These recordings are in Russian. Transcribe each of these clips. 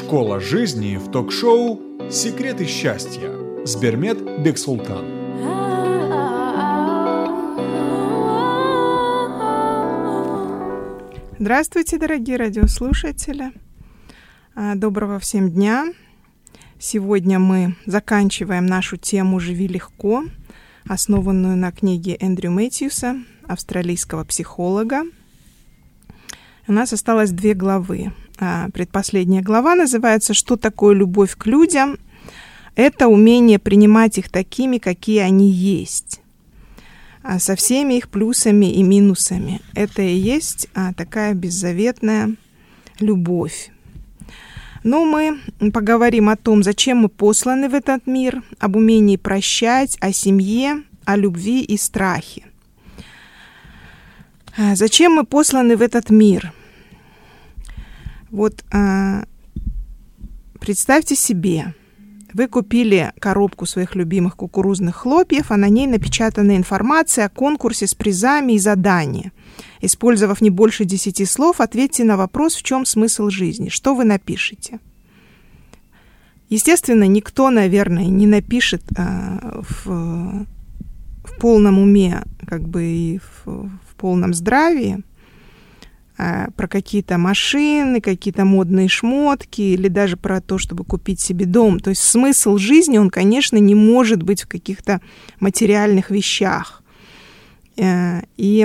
Школа жизни в ток-шоу «Секреты счастья» с Бермет Бексултан. Здравствуйте, дорогие радиослушатели. Доброго всем дня. Сегодня мы заканчиваем нашу тему «Живи легко», основанную на книге Эндрю Мэтьюса, австралийского психолога. У нас осталось 2 главы. Предпоследняя глава называется «Что такое любовь к людям?» Это умение принимать их такими, какие они есть, со всеми их плюсами и минусами. Это и есть такая беззаветная любовь. Но мы поговорим о том, зачем мы посланы в этот мир, об умении прощать, о семье, о любви и страхе. Зачем мы посланы в этот мир? Вот представьте себе, вы купили коробку своих любимых кукурузных хлопьев, а на ней напечатана информация о конкурсе с призами и заданиями. Использовав не больше 10 слов, ответьте на вопрос, в чем смысл жизни. Что вы напишете? Естественно, никто, наверное, не напишет в полном уме, и в полном здравии про какие-то машины, какие-то модные шмотки или даже про то, чтобы купить себе дом. То есть смысл жизни, он, конечно, не может быть в каких-то материальных вещах. И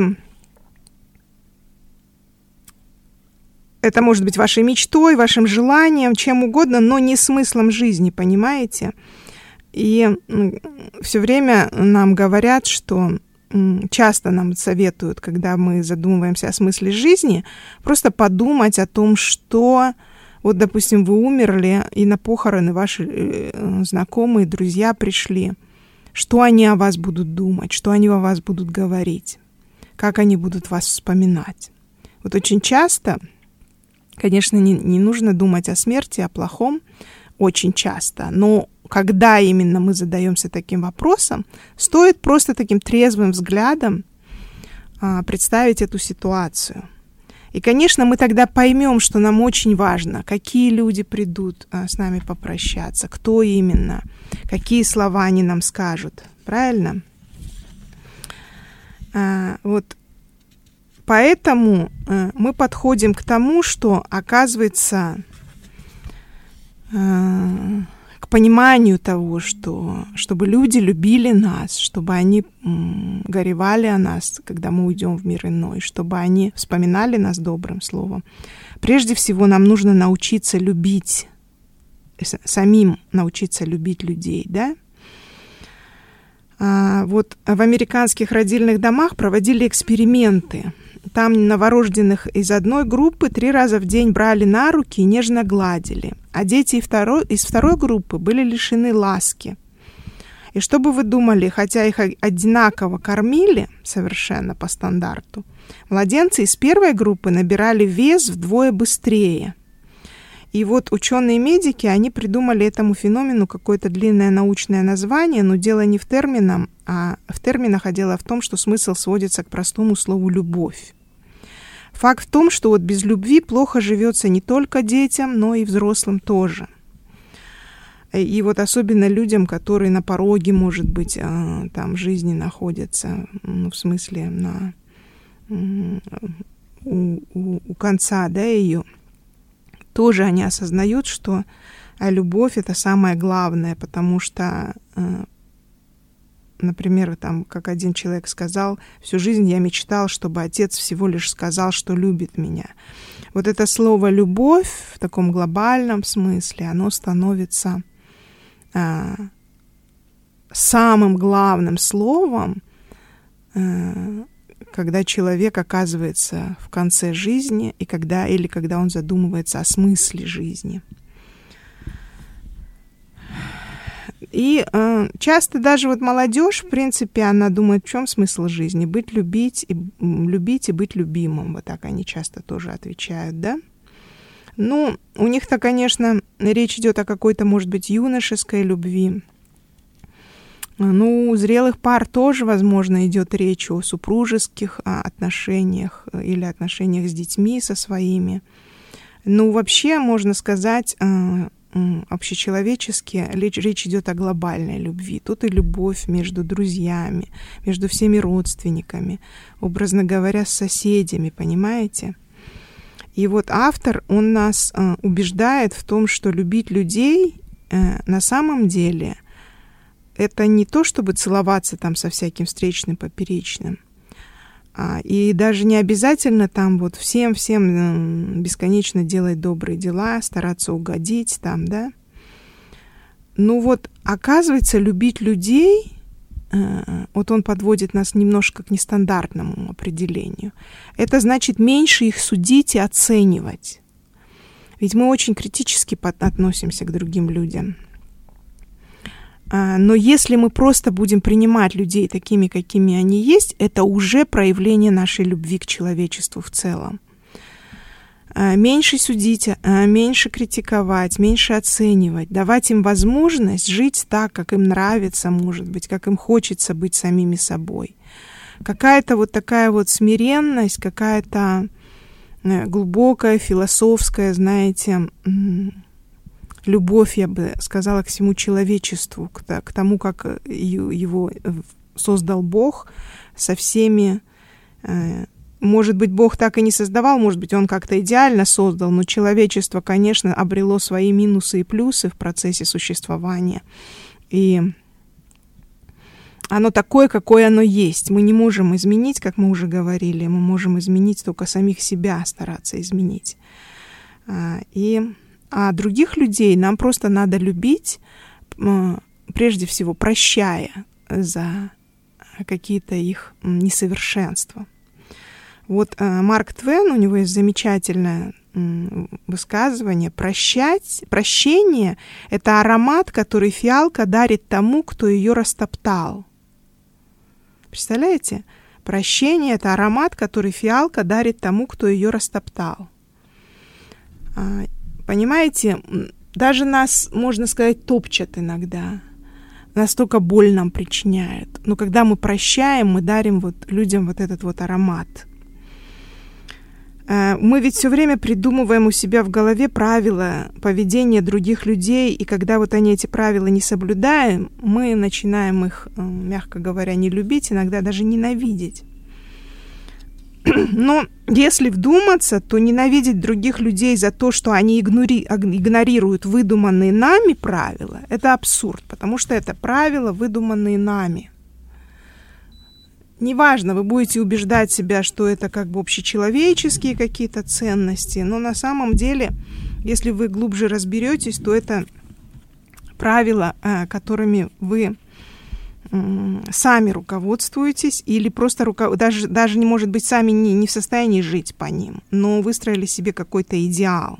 это может быть вашей мечтой, вашим желанием, чем угодно, но не смыслом жизни, понимаете? И все время нам говорят, что часто нам советуют, когда мы задумываемся о смысле жизни, просто подумать о том, что, допустим, вы умерли, и на похороны ваши знакомые, друзья пришли. Что они о вас будут думать, что они о вас будут говорить, как они будут вас вспоминать. Очень часто, конечно, не нужно думать о смерти, о плохом, очень часто, но когда именно мы задаемся таким вопросом, стоит просто таким трезвым взглядом представить эту ситуацию. И, конечно, мы тогда поймем, что нам очень важно, какие люди придут с нами попрощаться, кто именно, какие слова они нам скажут. Правильно? Поэтому мы подходим к тому, что, оказывается, к пониманию того, чтобы люди любили нас, чтобы они горевали о нас, когда мы уйдем в мир иной, чтобы они вспоминали нас добрым словом. Прежде всего, нам нужно научиться любить, самим научиться любить людей, да? В американских родильных домах проводили эксперименты. Там новорожденных из одной группы 3 раза в день брали на руки и нежно гладили, а дети из второй группы были лишены ласки. И что бы вы думали, хотя их одинаково кормили совершенно по стандарту, младенцы из первой группы набирали вес вдвое быстрее. И ученые-медики, они придумали этому феномену какое-то длинное научное название, но дело не в терминах, а дело в том, что смысл сводится к простому слову «любовь». Факт в том, что без любви плохо живется не только детям, но и взрослым тоже. И особенно людям, которые на пороге, может быть, жизни находятся, в смысле, у конца, ее. Тоже они осознают, что любовь — это самое главное, потому что, например, как один человек сказал, всю жизнь я мечтал, чтобы отец всего лишь сказал, что любит меня. Это слово «любовь» в таком глобальном смысле, оно становится самым главным словом, когда человек оказывается в конце жизни или когда он задумывается о смысле жизни. И часто даже молодежь, в принципе, она думает, в чем смысл жизни? Любить и быть любимым. Так они часто тоже отвечают, да? У них-то, конечно, речь идет о какой-то, может быть, юношеской любви. У зрелых пар тоже, возможно, идет речь о супружеских отношениях или отношениях с детьми со своими. Ну, вообще, можно сказать, общечеловечески речь идет о глобальной любви. Тут и любовь между друзьями, между всеми родственниками, образно говоря, с соседями, понимаете? И вот автор, он нас убеждает в том, что любить людей на самом деле это не то, чтобы целоваться там со всяким встречным, поперечным. И даже не обязательно там вот всем бесконечно делать добрые дела, стараться угодить там, да. Ну вот, оказывается, любить людей, вот он подводит нас немножко к нестандартному определению. Это значит меньше их судить и оценивать. Ведь мы очень критически относимся к другим людям. Но если мы просто будем принимать людей такими, какими они есть, это уже проявление нашей любви к человечеству в целом. Меньше судить, меньше критиковать, меньше оценивать, давать им возможность жить так, как им нравится, может быть, как им хочется быть самими собой. Какая-то вот такая вот смиренность, какая-то глубокая, философская, знаете, любовь, я бы сказала, к всему человечеству, к тому, как его создал Бог, со всеми. Может быть, Бог так и не создавал, может быть, Он как-то идеально создал, но человечество, конечно, обрело свои минусы и плюсы в процессе существования. И оно такое, какое оно есть. Мы не можем изменить, как мы уже говорили, мы можем изменить только самих себя, стараться изменить. А других людей нам просто надо любить, прежде всего, прощая за какие-то их несовершенства. Вот Марк Твен, у него есть замечательное высказывание: прощение — это аромат, который фиалка дарит тому, кто ее растоптал. Представляете? Прощение — это аромат, который фиалка дарит тому, кто ее растоптал. Понимаете, даже нас, можно сказать, топчат иногда. Настолько боль нам причиняют. Но когда мы прощаем, мы дарим вот людям вот этот вот аромат. Мы ведь все время придумываем у себя в голове правила поведения других людей, и когда вот они эти правила не соблюдаем, мы начинаем их, мягко говоря, не любить, иногда даже ненавидеть. Но если вдуматься, то ненавидеть других людей за то, что они игнорируют выдуманные нами правила, это абсурд, потому что это правила, выдуманные нами. Неважно, вы будете убеждать себя, что это как бы общечеловеческие какие-то ценности, но на самом деле, если вы глубже разберетесь, то это правила, которыми вы сами руководствуетесь или просто даже не, может быть, сами не в состоянии жить по ним, но выстроили себе какой-то идеал.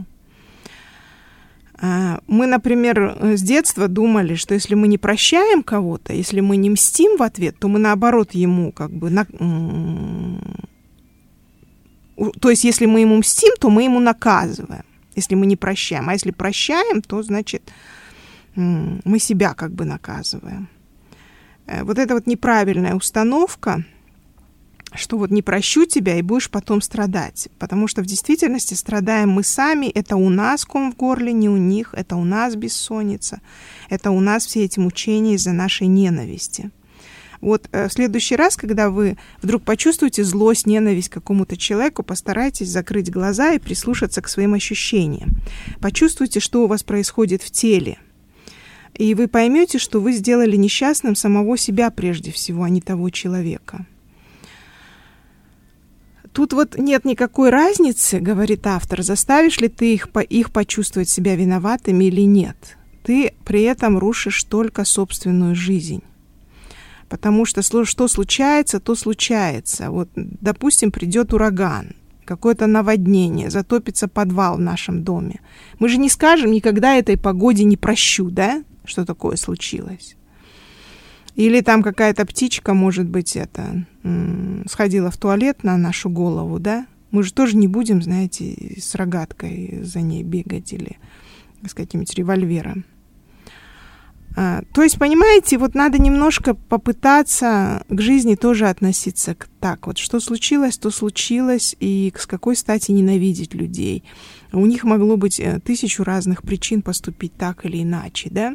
Мы, например, с детства думали, что если мы не прощаем кого-то, если мы не мстим в ответ, то мы, наоборот, ему как бы... То есть, если мы ему мстим, то мы ему наказываем, если мы не прощаем. А если прощаем, то, значит, мы себя как бы наказываем. Вот это вот неправильная установка, что вот не прощу тебя и будешь потом страдать. Потому что в действительности страдаем мы сами, это у нас ком в горле, не у них, это у нас бессонница, это у нас все эти мучения из-за нашей ненависти. Вот в следующий раз, когда вы вдруг почувствуете злость, ненависть к какому-то человеку, постарайтесь закрыть глаза и прислушаться к своим ощущениям. Почувствуйте, что у вас происходит в теле. И вы поймете, что вы сделали несчастным самого себя прежде всего, а не того человека. Тут вот нет никакой разницы, говорит автор, заставишь ли ты их почувствовать себя виноватыми или нет. Ты при этом рушишь только собственную жизнь. Потому что случается, то случается. Вот, допустим, придет ураган, какое-то наводнение, затопится подвал в нашем доме. Мы же не скажем никогда этой погоде не прощу, да? Что такое случилось. Или там какая-то птичка, может быть, сходила в туалет на нашу голову, да? Мы же тоже не будем, знаете, с рогаткой за ней бегать или с каким-нибудь револьвером. То есть, понимаете, вот надо немножко попытаться к жизни тоже относиться так. Вот что случилось, то случилось, и с какой стати ненавидеть людей. У них могло быть 1000 разных причин поступить так или иначе, да?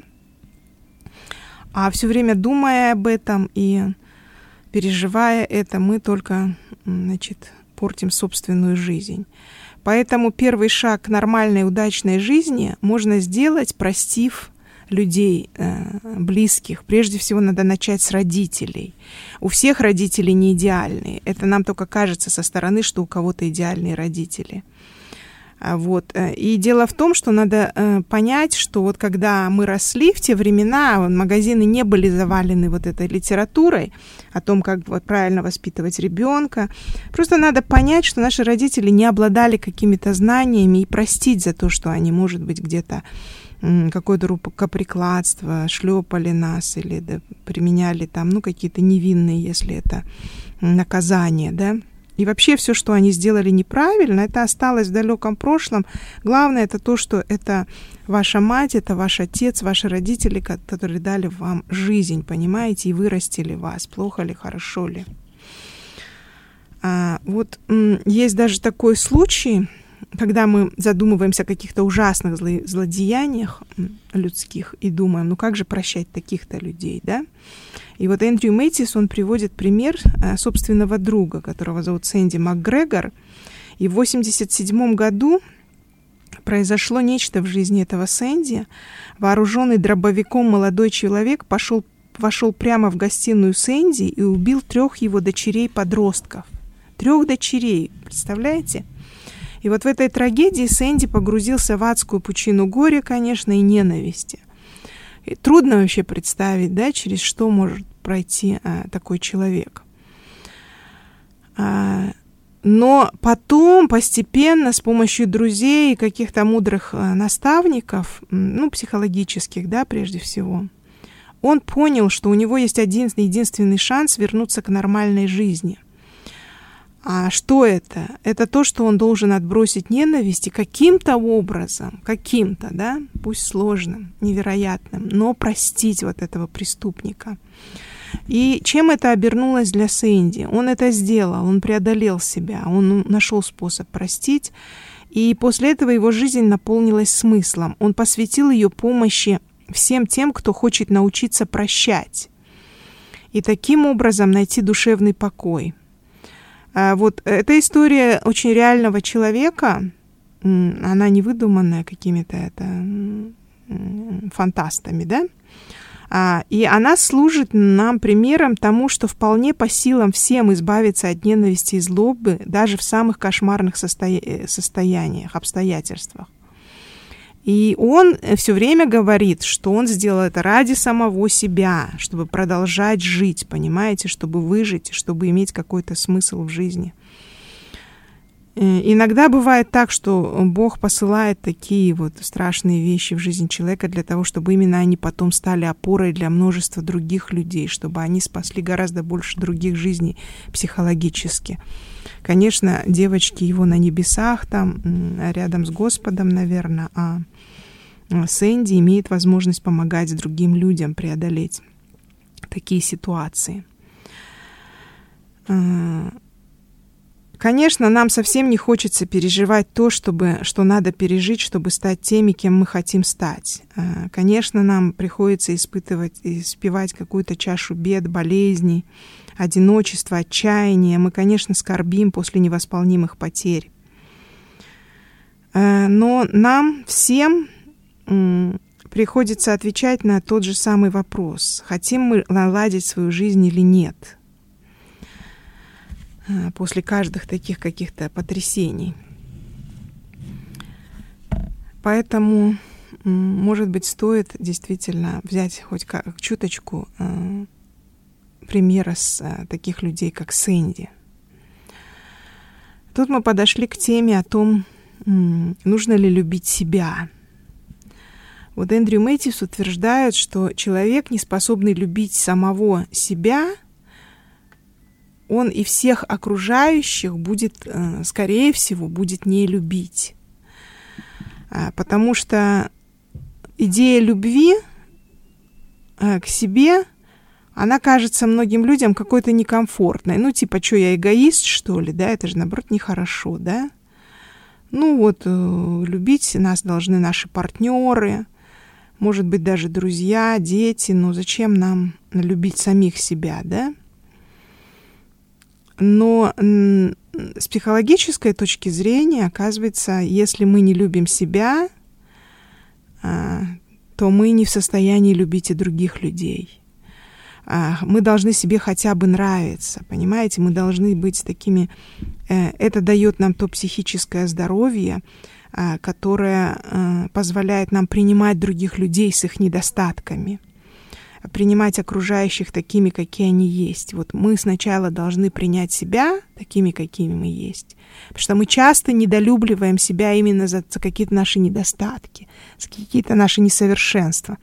А все время думая об этом и переживая это, мы только, портим собственную жизнь. Поэтому первый шаг к нормальной, удачной жизни можно сделать, простив людей близких. Прежде всего надо начать с родителей. У всех родители не идеальные. Это нам только кажется со стороны, что у кого-то идеальные родители. Вот. И дело в том, что надо понять, что вот когда мы росли в те времена, магазины не были завалены вот этой литературой о том, как вот правильно воспитывать ребенка. Просто надо понять, что наши родители не обладали какими-то знаниями и простить за то, что они, может быть, где-то какое-то рукоприкладство, шлепали нас или применяли там, какие-то невинные, если это наказание, да. И вообще все, что они сделали неправильно, это осталось в далеком прошлом. Главное, это то, что это ваша мать, это ваш отец, ваши родители, которые дали вам жизнь, понимаете, и вырастили вас, плохо ли, хорошо ли. Вот есть даже такой случай, когда мы задумываемся о каких-то ужасных злодеяниях людских и думаем, как же прощать таких-то людей, да? И вот Эндрю Мэтьюс, он приводит пример собственного друга, которого зовут Сэнди МакГрегор. И в 1987 году произошло нечто в жизни этого Сэнди. Вооруженный дробовиком молодой человек вошел прямо в гостиную Сэнди и убил 3 его дочерей-подростков. 3 дочерей, представляете? И вот в этой трагедии Сэнди погрузился в адскую пучину горя, конечно, и ненависти. И трудно вообще представить, да, через что может пройти такой человек. Но потом постепенно с помощью друзей и каких-то мудрых наставников, психологических, да, прежде всего, он понял, что у него есть единственный шанс вернуться к нормальной жизни. А что это? Это то, что он должен отбросить ненависть и каким-то образом, да, пусть сложным, невероятным, но простить вот этого преступника. И чем это обернулось для Сэнди? Он это сделал, он преодолел себя, он нашел способ простить, и после этого его жизнь наполнилась смыслом. Он посвятил ее помощи всем тем, кто хочет научиться прощать, и таким образом найти душевный покой. Вот эта история очень реального человека, она не выдуманная какими-то фантастами, да? И она служит нам примером тому, что вполне по силам всем избавиться от ненависти и злобы даже в самых кошмарных состояниях, обстоятельствах. И он все время говорит, что он сделал это ради самого себя, чтобы продолжать жить, понимаете, чтобы выжить, чтобы иметь какой-то смысл в жизни. Иногда бывает так, что Бог посылает такие вот страшные вещи в жизнь человека для того, чтобы именно они потом стали опорой для множества других людей, чтобы они спасли гораздо больше других жизней психологически. Конечно, девочки его на небесах, там, рядом с Господом, наверное, а Сэнди имеет возможность помогать другим людям преодолеть такие ситуации. Конечно, нам совсем не хочется переживать то, что надо пережить, чтобы стать теми, кем мы хотим стать. Конечно, нам приходится испевать какую-то чашу бед, болезней, одиночества, отчаяния. Мы, конечно, скорбим после невосполнимых потерь. Но нам всем приходится отвечать на тот же самый вопрос. Хотим мы наладить свою жизнь или нет? После каждых таких каких-то потрясений. Поэтому, может быть, стоит действительно взять хоть чуточку примера с таких людей, как Сэнди. Тут мы подошли к теме о том, нужно ли любить себя. Вот Эндрю Мэтьюс утверждает, что человек, не способный любить самого себя, он и всех окружающих будет, скорее всего, будет не любить. Потому что идея любви к себе, она кажется многим людям какой-то некомфортной. Ну, типа, что, я эгоист, что ли, да? Это же, наоборот, нехорошо, да? Ну, вот, любить нас должны наши партнеры, может быть, даже друзья, дети. Но зачем нам любить самих себя, да? Но с психологической точки зрения, оказывается, если мы не любим себя, то мы не в состоянии любить и других людей. Мы должны себе хотя бы нравиться, понимаете? Мы должны быть такими... Это дает нам то психическое здоровье, которое позволяет нам принимать других людей с их недостатками, принимать окружающих такими, какие они есть. Вот мы сначала должны принять себя такими, какими мы есть. Потому что мы часто недолюбливаем себя именно за какие-то наши недостатки, за какие-то наши несовершенства.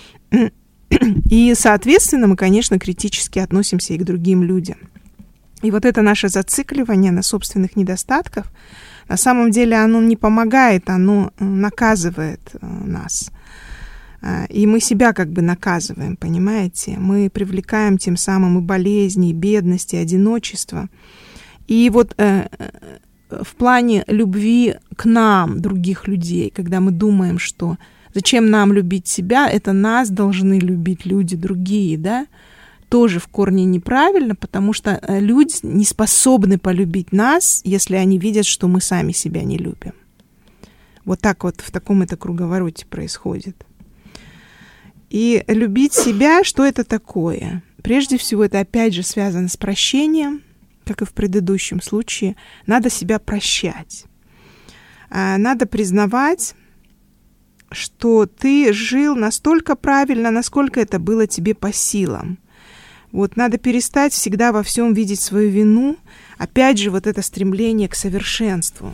И, соответственно, мы, конечно, критически относимся и к другим людям. И вот это наше зацикливание на собственных недостатках, на самом деле оно не помогает, оно наказывает нас. И мы себя как бы наказываем, понимаете? Мы привлекаем тем самым и болезни, и бедность, и одиночество. И вот в плане любви к нам, других людей, когда мы думаем, что зачем нам любить себя, это нас должны любить люди другие, да? Тоже в корне неправильно, потому что люди не способны полюбить нас, если они видят, что мы сами себя не любим. Вот так вот в таком это круговороте происходит. И любить себя, что это такое? Прежде всего, это опять же связано с прощением, как и в предыдущем случае. Надо себя прощать. Надо признавать, что ты жил настолько правильно, насколько это было тебе по силам. Вот надо перестать всегда во всем видеть свою вину. Опять же, вот это стремление к совершенству.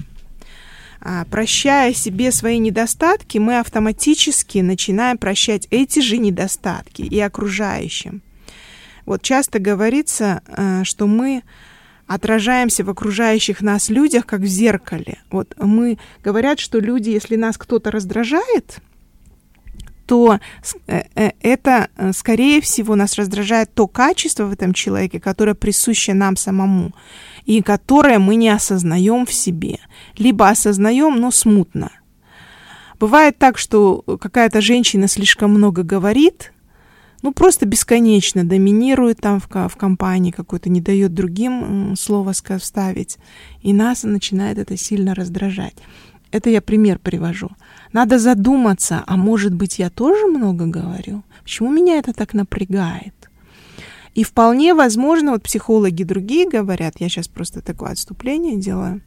Прощая себе свои недостатки, мы автоматически начинаем прощать эти же недостатки и окружающим. Вот часто говорится, что мы отражаемся в окружающих нас людях, как в зеркале. Вот говорят, что люди, если нас кто-то раздражает, то это, скорее всего, нас раздражает то качество в этом человеке, которое присуще нам самому, и которое мы не осознаем в себе. Либо осознаем, но смутно. Бывает так, что какая-то женщина слишком много говорит, просто бесконечно доминирует там в компании какой-то, не дает другим слово вставить, и нас начинает это сильно раздражать. Это я пример привожу. Надо задуматься, а может быть, я тоже много говорю? Почему меня это так напрягает? И вполне возможно, вот психологи другие говорят, я сейчас просто такое отступление делаю,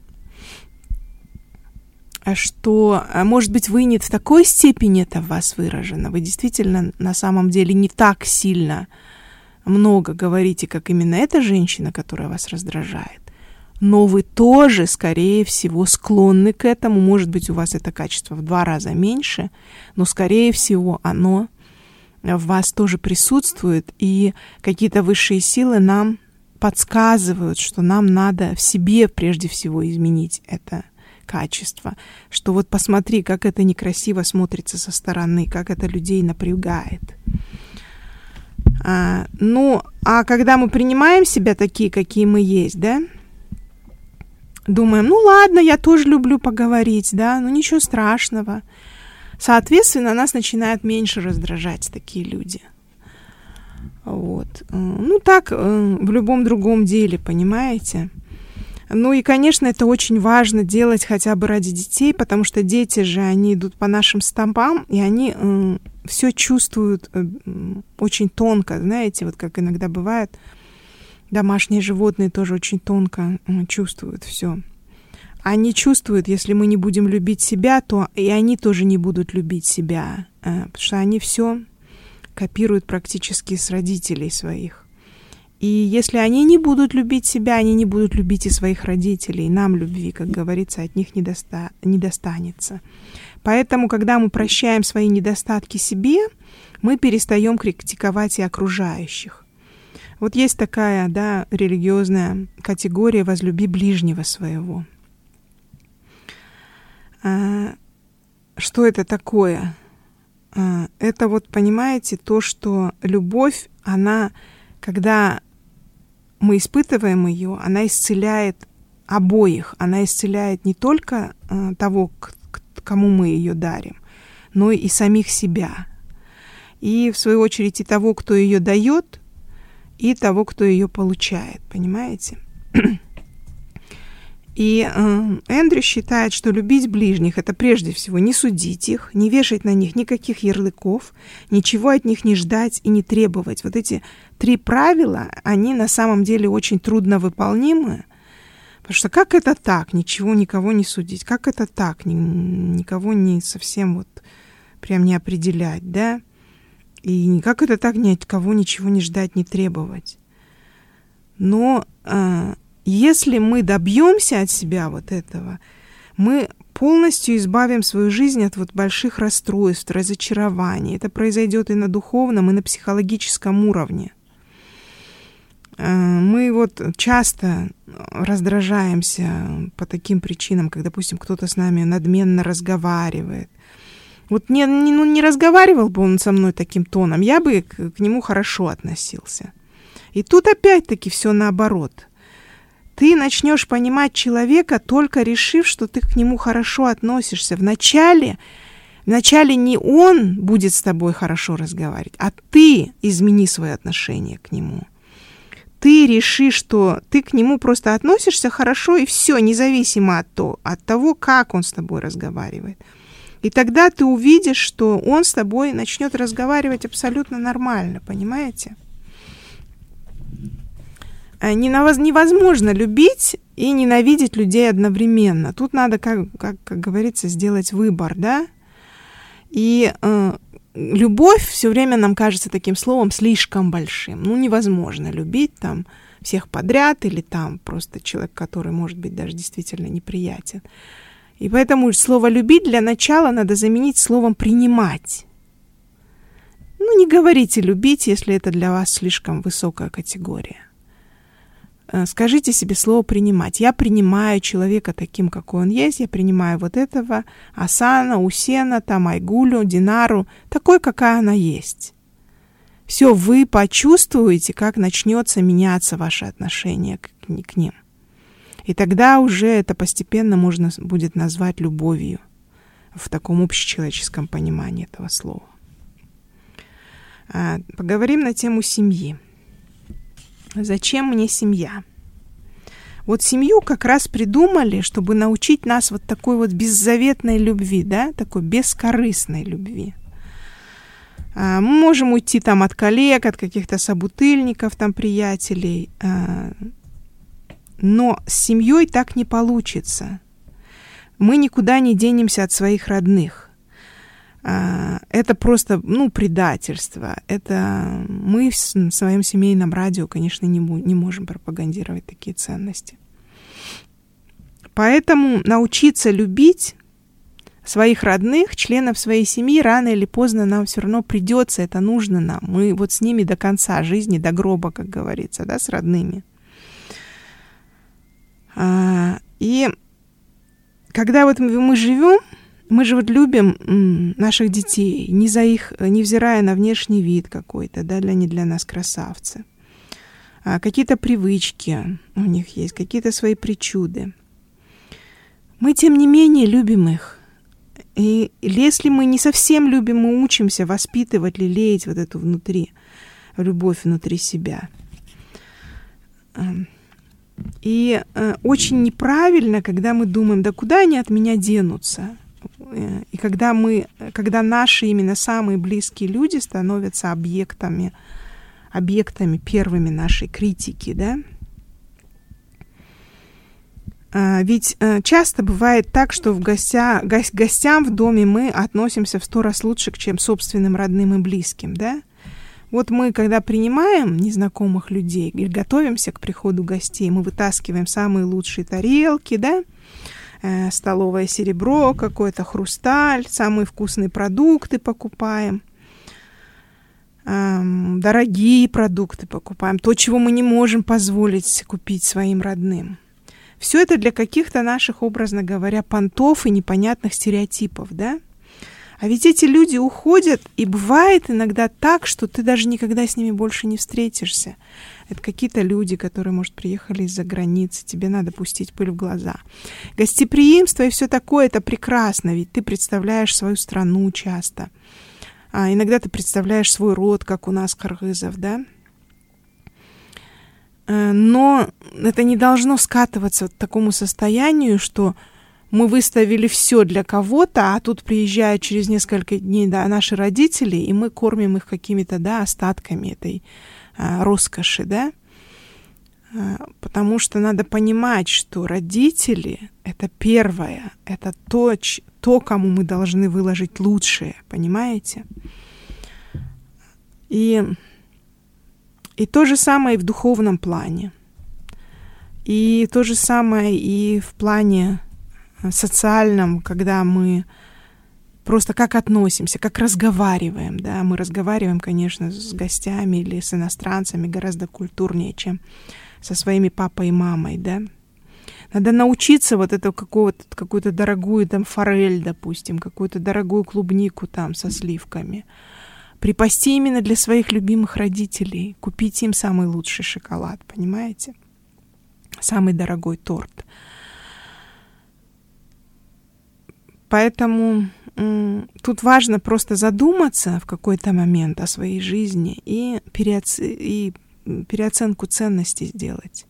что, может быть, вы не в такой степени это в вас выражено, вы действительно на самом деле не так сильно много говорите, как именно эта женщина, которая вас раздражает. Но вы тоже, скорее всего, склонны к этому. Может быть, у вас это качество в 2 раза меньше, но, скорее всего, оно в вас тоже присутствует. И какие-то высшие силы нам подсказывают, что нам надо в себе прежде всего изменить это качество. Что вот посмотри, как это некрасиво смотрится со стороны, как это людей напрягает. А когда мы принимаем себя такие, какие мы есть, да, думаем, ладно, я тоже люблю поговорить, да, ничего страшного. Соответственно, нас начинают меньше раздражать такие люди. Вот. Так в любом другом деле, понимаете? И, конечно, это очень важно делать хотя бы ради детей, потому что дети же, они идут по нашим стопам, и они все чувствуют очень тонко, знаете, вот как иногда бывает. Домашние животные тоже очень тонко чувствуют все. Они чувствуют, если мы не будем любить себя, то и они тоже не будут любить себя, потому что они все копируют практически с родителей своих. И если они не будут любить себя, они не будут любить и своих родителей. Нам любви, как говорится, от них не достанется. Поэтому, когда мы прощаем свои недостатки себе, мы перестаем критиковать и окружающих. Вот есть такая, религиозная категория «возлюби ближнего своего». Что это такое? это вот, понимаете, то, что любовь, она, когда мы испытываем ее, она исцеляет обоих. Она исцеляет не только того, кому мы ее дарим, но и самих себя. И, в свою очередь, и того, кто ее дает, и того, кто ее получает. Понимаете? И Эндрю считает, что любить ближних – это прежде всего не судить их, не вешать на них никаких ярлыков, ничего от них не ждать и не требовать. Вот эти 3 правила, они на самом деле очень трудно выполнимы, потому что как это так, никого не судить, как это так, никого не совсем вот прям не определять, да? И как это так, ни от кого ничего не ждать, не требовать. Но если мы добьемся от себя вот этого, мы полностью избавим свою жизнь от вот больших расстройств, разочарований. Это произойдет и на духовном, и на психологическом уровне. Мы вот часто раздражаемся по таким причинам, как, допустим, кто-то с нами надменно разговаривает. Вот не разговаривал бы он со мной таким тоном, я бы к нему хорошо относился. И тут опять-таки все наоборот. Ты начнешь понимать человека, только решив, что ты к нему хорошо относишься. Вначале не он будет с тобой хорошо разговаривать, а ты измени свое отношение к нему. Ты реши, что ты к нему просто относишься хорошо, и все, независимо от того, как он с тобой разговаривает. И тогда ты увидишь, что он с тобой начнет разговаривать абсолютно нормально, понимаете? Невозможно любить и ненавидеть людей одновременно. Тут надо, как говорится, сделать выбор, да? И любовь все время нам кажется таким словом слишком большим. Невозможно любить там всех подряд или там просто человек, который может быть даже действительно неприятен. И поэтому слово «любить» для начала надо заменить словом «принимать». Не говорите «любить», если это для вас слишком высокая категория. Скажите себе слово «принимать». Я принимаю человека таким, какой он есть. Я принимаю вот этого Асана, Усена, Айгулю, Динару, такой, какая она есть. Все, вы почувствуете, как начнется меняться ваше отношение к ним. И тогда уже это постепенно можно будет назвать любовью в таком общечеловеческом понимании этого слова. Поговорим на тему семьи. Зачем мне семья? Вот семью как раз придумали, чтобы научить нас вот такой вот беззаветной любви, да, такой бескорыстной любви. Мы можем уйти там от коллег, от каких-то собутыльников, там приятелей, но с семьей так не получится. Мы никуда не денемся от своих родных. Это просто, предательство. Это мы в своем семейном радио, конечно, не можем пропагандировать такие ценности. Поэтому научиться любить своих родных, членов своей семьи, рано или поздно нам все равно придется, это нужно нам. Мы вот с ними до конца жизни, до гроба, как говорится, да, с родными. И когда вот мы живем, мы же вот любим наших детей, невзирая на внешний вид какой-то, да, они для нас красавцы. Какие-то привычки у них есть, какие-то свои причуды. Мы, тем не менее, любим их. И если мы не совсем любим, мы учимся воспитывать, лелеять вот эту любовь внутри себя. И очень неправильно, когда мы думаем, да куда они от меня денутся? И когда наши именно самые близкие люди становятся объектами первыми нашей критики, да? Ведь часто бывает так, что гостям в доме мы относимся в 100 раз лучше, чем собственным родным и близким, да? Вот мы, когда принимаем незнакомых людей или готовимся к приходу гостей, мы вытаскиваем самые лучшие тарелки, да? Столовое серебро, какой-то хрусталь, самые вкусные продукты покупаем, дорогие продукты покупаем, то, чего мы не можем позволить купить своим родным. Все это для каких-то наших, образно говоря, понтов и непонятных стереотипов, да? А ведь эти люди уходят, и бывает иногда так, что ты даже никогда с ними больше не встретишься. Это какие-то люди, которые, может, приехали из-за границы, тебе надо пустить пыль в глаза. Гостеприимство и все такое, это прекрасно, ведь ты представляешь свою страну часто. А иногда ты представляешь свой род, как у нас кыргызов, да? Но это не должно скатываться к такому состоянию, что мы выставили все для кого-то, а тут приезжают через несколько дней, да, наши родители, и мы кормим их какими-то, да, остатками этой роскоши, да. Потому что надо понимать, что родители — это первое, это то, кому мы должны выложить лучшее, понимаете? И то же самое и в духовном плане. И то же самое и в плане социальном, когда мы просто как относимся, как разговариваем, да, мы разговариваем, конечно, с гостями или с иностранцами гораздо культурнее, чем со своими папой и мамой, да. Надо научиться вот эту какую-то дорогую там форель, допустим, какую-то дорогую клубнику там со сливками припасти именно для своих любимых родителей, купить им самый лучший шоколад, понимаете? Самый дорогой торт. Поэтому тут важно просто задуматься в какой-то момент о своей жизни и переоценку ценностей сделать.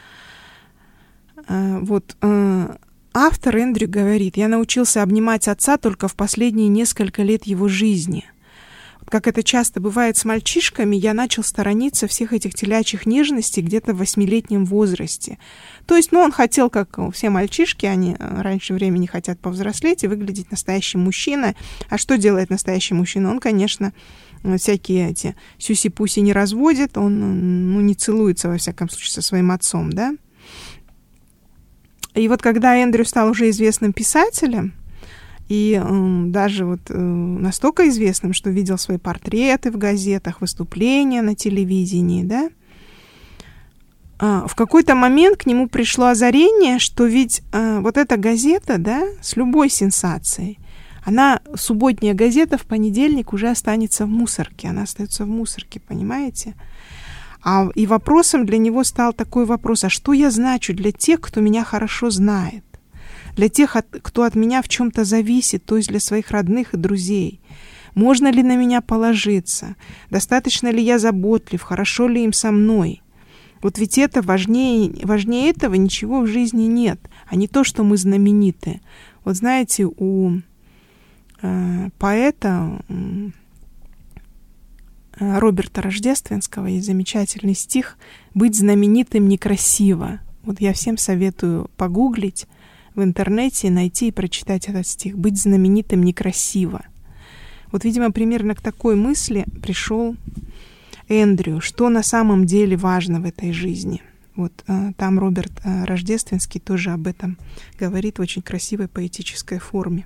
Вот автор Эндрю говорит: «Я научился обнимать отца только в последние несколько лет его жизни. Как это часто бывает с мальчишками, я начал сторониться всех этих телячьих нежностей где-то в 8-летнем возрасте. То есть, он хотел, как все мальчишки, они раньше времени хотят повзрослеть и выглядеть настоящим мужчиной. А что делает настоящий мужчина? Он, конечно, всякие эти сюси-пуси не разводит, он не целуется, во всяком случае, со своим отцом, да? И вот когда Эндрю стал уже известным писателем, и даже вот настолько известным, что видел свои портреты в газетах, выступления на телевидении, да, в какой-то момент к нему пришло озарение, что ведь вот эта газета, да, с любой сенсацией, субботняя газета в понедельник уже останется в мусорке, она остается в мусорке, понимаете? И вопросом для него стал такой вопрос: а что я значу для тех, кто меня хорошо знает? Для тех, кто от меня в чем-то зависит, то есть для своих родных и друзей. Можно ли на меня положиться? Достаточно ли я заботлив? Хорошо ли им со мной? Вот ведь это важнее этого ничего в жизни нет, а не то, что мы знамениты. Вот знаете, у поэта Роберта Рождественского есть замечательный стих «Быть знаменитым некрасиво». Вот я всем советую погуглить в интернете, найти и прочитать этот стих. «Быть знаменитым некрасиво». Вот, видимо, примерно к такой мысли пришел Эндрю, что на самом деле важно в этой жизни. Вот там Роберт Рождественский тоже об этом говорит в очень красивой поэтической форме.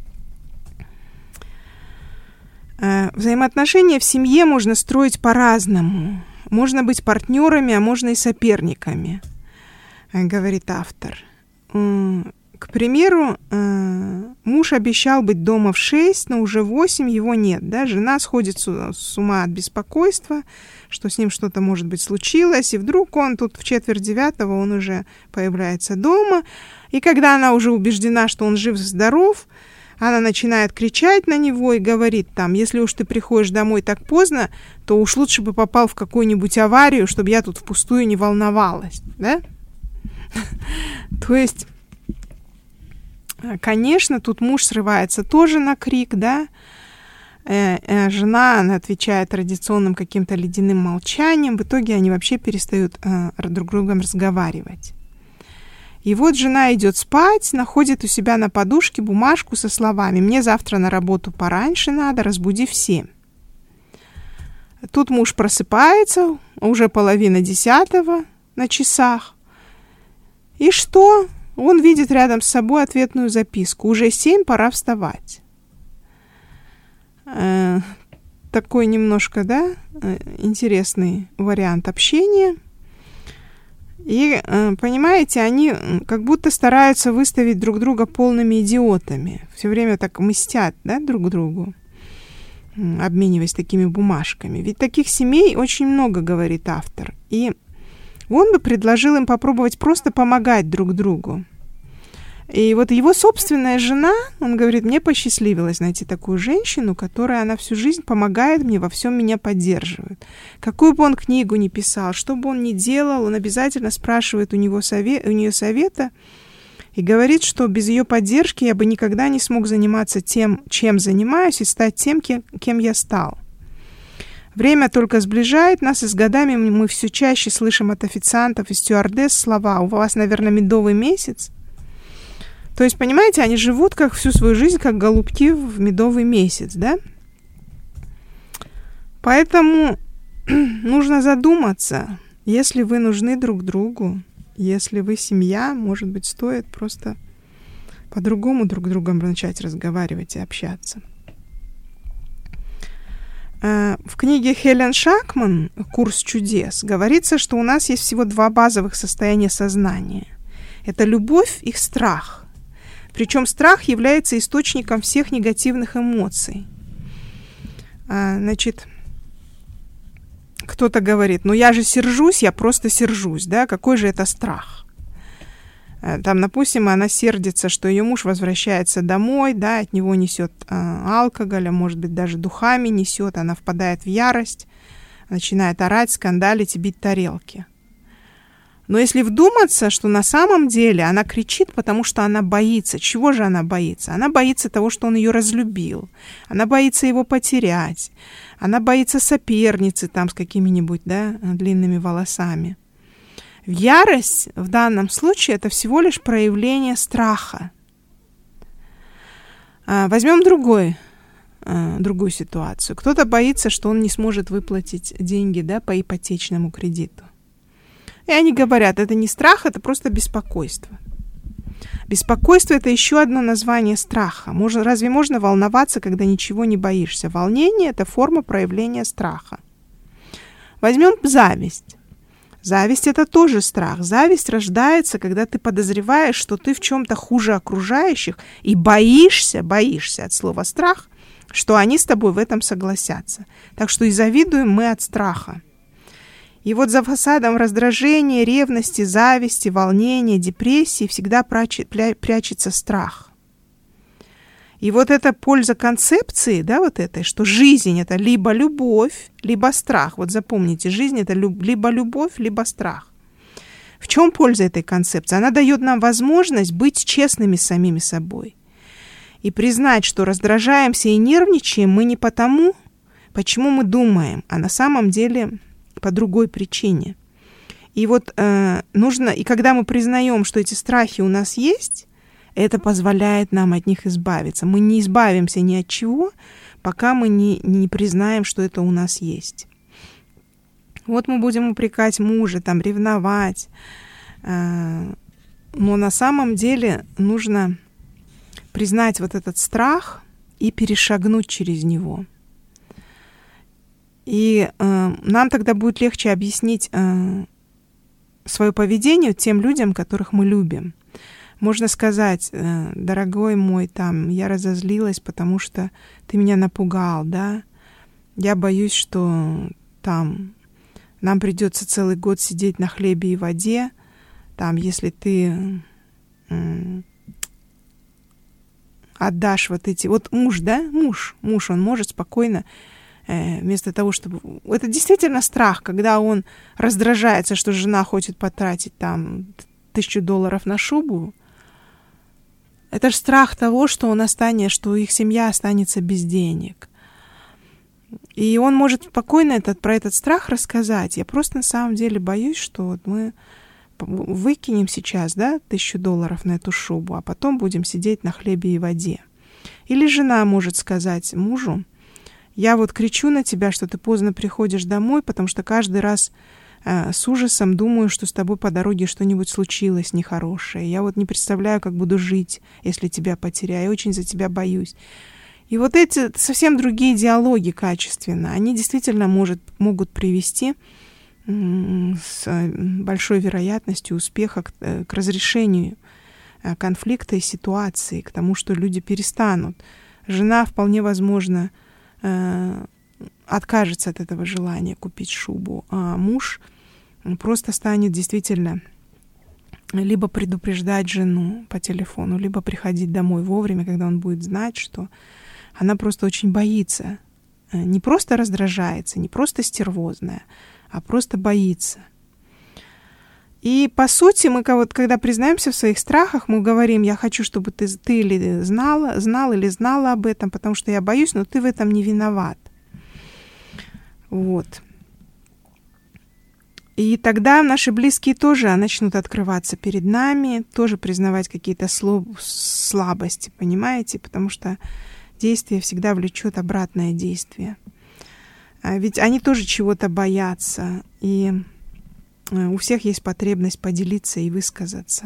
Взаимоотношения в семье можно строить по-разному. Можно быть партнерами, а можно и соперниками, говорит автор. К примеру, муж обещал быть дома в 6, но уже в 8 его нет. Да? Жена сходит с ума от беспокойства, что с ним что-то, может быть, случилось, и вдруг он тут в 8:45 он уже появляется дома. И когда она уже убеждена, что он жив-здоров, она начинает кричать на него и говорит там: если уж ты приходишь домой так поздно, то уж лучше бы попал в какую-нибудь аварию, чтобы я тут впустую не волновалась. Да? То есть, конечно, тут муж срывается тоже на крик, да. Жена, она отвечает традиционным каким-то ледяным молчанием. В итоге они вообще перестают друг с другом разговаривать. И вот жена идет спать, находит у себя на подушке бумажку со словами: «Мне завтра на работу пораньше надо, разбуди в 7». Тут муж просыпается, уже 9:30 на часах. И что? Он видит рядом с собой ответную записку: «Уже 7, пора вставать». Такой немножко, да, интересный вариант общения. И, понимаете, они как будто стараются выставить друг друга полными идиотами. Все время так мстят, да, друг другу, обмениваясь такими бумажками. Ведь таких семей очень много, говорит автор. И он бы предложил им попробовать просто помогать друг другу. И вот его собственная жена, он говорит, мне посчастливилось найти такую женщину, которая она всю жизнь помогает мне, во всем меня поддерживает. Какую бы он книгу ни писал, что бы он ни делал, он обязательно спрашивает у нее совета и говорит, что без ее поддержки я бы никогда не смог заниматься тем, чем занимаюсь, и стать тем, кем я стал. Время только сближает нас, и с годами мы все чаще слышим от официантов и стюардесс слова «У вас, наверное, медовый месяц». То есть, понимаете, они живут как всю свою жизнь, как голубки в медовый месяц, да? Поэтому нужно задуматься, если вы нужны друг другу, если вы семья, может быть, стоит просто по-другому друг с другом начать разговаривать и общаться. В книге Хелен Шакман «Курс чудес» говорится, что у нас есть всего 2 базовых состояния сознания. Это любовь и страх. Причем страх является источником всех негативных эмоций. Значит, кто-то говорит, ну я же сержусь, я просто сержусь, да, какой же это страх? Там, допустим, она сердится, что ее муж возвращается домой, да, от него несет алкоголь, а может быть даже духами несет, она впадает в ярость, начинает орать, скандалить и бить тарелки. Но если вдуматься, что на самом деле она кричит, потому что она боится. Чего же она боится? Она боится того, что он ее разлюбил. Она боится его потерять. Она боится соперницы там с какими-нибудь, да, длинными волосами. Ярость в данном случае это всего лишь проявление страха. Возьмем другую ситуацию. Кто-то боится, что он не сможет выплатить деньги, да, по ипотечному кредиту. И они говорят, это не страх, это просто беспокойство. Беспокойство – это еще одно название страха. Разве можно волноваться, когда ничего не боишься? Волнение – это форма проявления страха. Возьмем зависть. Зависть – это тоже страх. Зависть рождается, когда ты подозреваешь, что ты в чем-то хуже окружающих, и боишься от слова «страх», что они с тобой в этом согласятся. Так что и завидуем мы от страха. И вот за фасадом раздражения, ревности, зависти, волнения, депрессии всегда прячется страх. И вот эта польза концепции, да, вот этой, что жизнь – это либо любовь, либо страх. Вот запомните, жизнь – это либо любовь, либо страх. В чем польза этой концепции? Она дает нам возможность быть честными с самими собой. И признать, что раздражаемся и нервничаем мы не потому, почему мы думаем, а на самом деле по другой причине. И вот нужно, и когда мы признаем, что эти страхи у нас есть, это позволяет нам от них избавиться. Мы не избавимся ни от чего, пока мы не признаем, что это у нас есть. Вот мы будем упрекать мужа, там, ревновать. Но на самом деле нужно признать вот этот страх и перешагнуть через него. И нам тогда будет легче объяснить свое поведение тем людям, которых мы любим. Можно сказать, дорогой мой, там, я разозлилась, потому что ты меня напугал, да? Я боюсь, что там нам придется целый год сидеть на хлебе и воде. Там, если ты отдашь вот эти... Вот муж, да? Муж, он может спокойно вместо того, чтобы... Это действительно страх, когда он раздражается, что жена хочет потратить там $1000 на шубу. Это же страх того, что что их семья останется без денег. И он может спокойно про этот страх рассказать. Я просто на самом деле боюсь, что вот мы выкинем сейчас, да, $1000 на эту шубу, а потом будем сидеть на хлебе и воде. Или жена может сказать мужу: я вот кричу на тебя, что ты поздно приходишь домой, потому что каждый раз с ужасом думаю, что с тобой по дороге что-нибудь случилось нехорошее. Я вот не представляю, как буду жить, если тебя потеряю. Я очень за тебя боюсь. И вот эти совсем другие диалоги качественно, они действительно могут привести с большой вероятностью успеха к разрешению конфликта и ситуации, к тому, что люди перестанут. Жена вполне возможно откажется от этого желания купить шубу, а муж просто станет действительно либо предупреждать жену по телефону, либо приходить домой вовремя, когда он будет знать, что она просто очень боится. Не просто раздражается, не просто стервозная, а просто боится. И по сути мы, когда признаемся в своих страхах, мы говорим: я хочу, чтобы ты или знал или знала об этом, потому что я боюсь, но ты в этом не виноват. Вот. И тогда наши близкие тоже начнут открываться перед нами, тоже признавать какие-то слабости, понимаете? Потому что действие всегда влечет обратное действие. Ведь они тоже чего-то боятся, и у всех есть потребность поделиться и высказаться.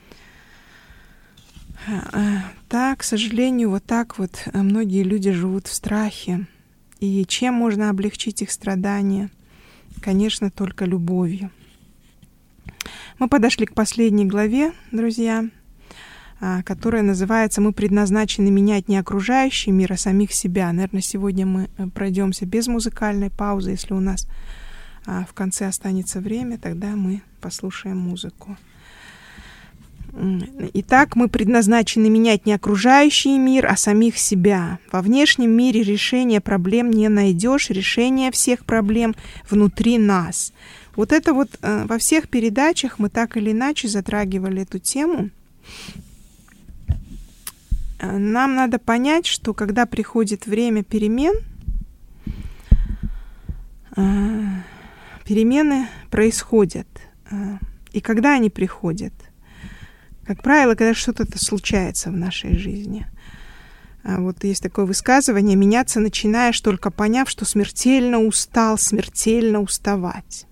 Да, к сожалению, вот так вот многие люди живут в страхе. И чем можно облегчить их страдания? Конечно, только любовью. Мы подошли к последней главе, друзья, которая называется «Мы предназначены менять не окружающий мир, а самих себя». Наверное, сегодня мы пройдемся без музыкальной паузы. Если у нас в конце останется время, тогда мы послушаем музыку. Итак, мы предназначены менять не окружающий мир, а самих себя. Во внешнем мире решения проблем не найдешь, решение всех проблем внутри нас. Вот это вот во всех передачах мы так или иначе затрагивали эту тему. Нам надо понять, что когда приходит время перемен, перемены происходят. И когда они приходят? Как правило, когда что-то случается в нашей жизни. Вот есть такое высказывание: меняться начинаешь, только поняв, что смертельно устал, смертельно уставать.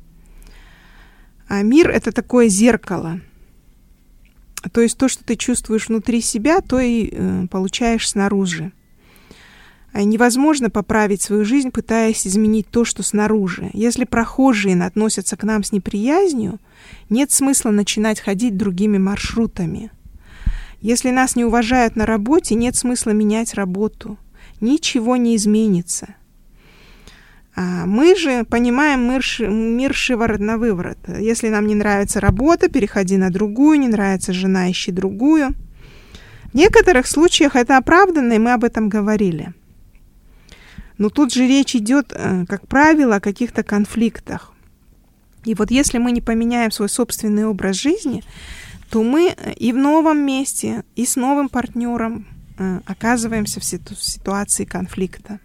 А мир — это такое зеркало. То есть то, что ты чувствуешь внутри себя, то и получаешь снаружи. Невозможно поправить свою жизнь, пытаясь изменить то, что снаружи. Если прохожие относятся к нам с неприязнью, нет смысла начинать ходить другими маршрутами. Если нас не уважают на работе, нет смысла менять работу. Ничего не изменится. Мы же понимаем мир шиворот на выворот. Если нам не нравится работа, переходи на другую, не нравится жена, ищи другую. В некоторых случаях это оправданно, и мы об этом говорили. Но тут же речь идет, как правило, о каких-то конфликтах. И вот если мы не поменяем свой собственный образ жизни, то мы и в новом месте, и с новым партнером оказываемся в ситуации конфликта.